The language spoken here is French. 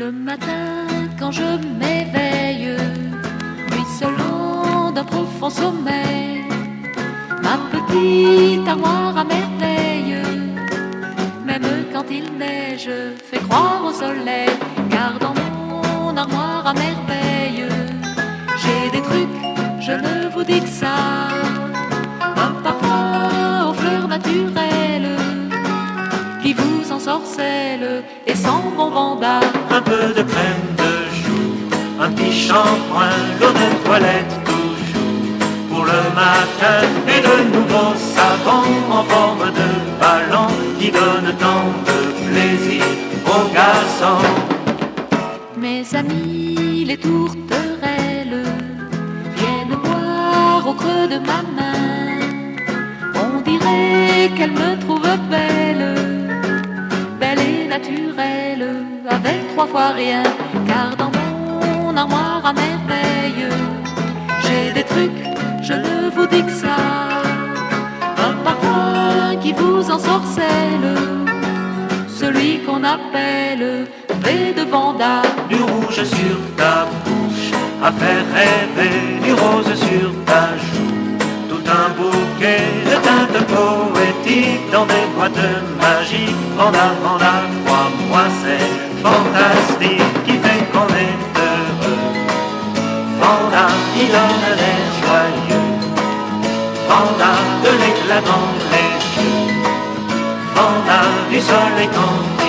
Le matin, quand je m'éveille, ruisselant d'un profond sommeil, ma petite armoire à merveille, même quand il neige, fait croire au soleil, car dans mon armoire à merveille, j'ai des trucs, je ne vous dis que ça, un parfum aux fleurs naturelles, qui vous ensorcelle et sent bon vanda. Un peu de crème de joue, un petit shampoing, l'eau de toilette toujours pour le matin, et de nouveaux savons en forme de ballon qui donnent tant de plaisir aux garçons. Mes amis les tourterelles viennent boire au creux de ma main, on dirait qu'elles me trouvent belle, belle et naturelle, avec 3 fois rien, car dans mon armoire à merveille, j'ai des trucs, je ne vous dis que ça, un parfum qui vous ensorcelle, celui qu'on appelle V de Vanda. Du rouge sur ta bouche, à faire rêver, du rose sur ta joue, tout un bouquet de teintes poétiques dans des boîtes magiques. Vanda, Vanda, crois-moi, c'est fantastique, qui fait qu'on est heureux. Vanda, qui donne l'air joyeux, Vanda, de l'éclat dans les yeux, Vanda, du soleil quand